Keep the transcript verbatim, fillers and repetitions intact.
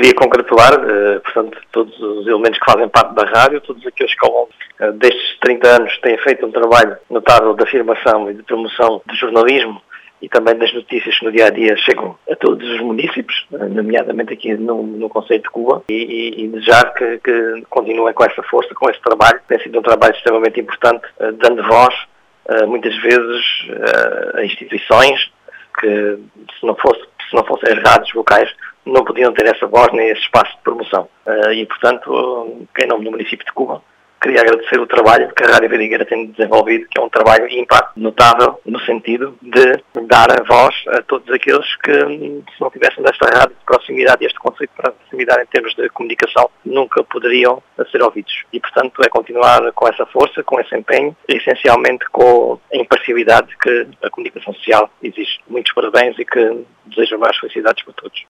queria congratular, uh, portanto, todos os elementos que fazem parte da rádio, todos aqueles que ao longo uh, destes trinta anos têm feito um trabalho notável de afirmação e de promoção do jornalismo e também das notícias que no dia-a-dia chegam a todos os municípios, nomeadamente aqui no, no concelho de Cuba, e, e, e desejar que, que continuem com essa força, com esse trabalho. Tem sido um trabalho extremamente importante, uh, dando voz, uh, muitas vezes, uh, a instituições que, se não fosse, se não fossem as rádios locais, não podiam ter essa voz nem esse espaço de promoção. Uh, e, portanto, em nome do município de Cuba, queria agradecer o trabalho que a Rádio Vidigueira tem desenvolvido, que é um trabalho ímpar, notável, no sentido de dar a voz a todos aqueles que, se não tivessem desta rádio de proximidade, este conceito de proximidade em termos de comunicação, nunca poderiam ser ouvidos. E, portanto, é continuar com essa força, com esse empenho, e essencialmente com a imparcialidade que a comunicação social exige. Muitos parabéns e que desejo mais felicidades para todos.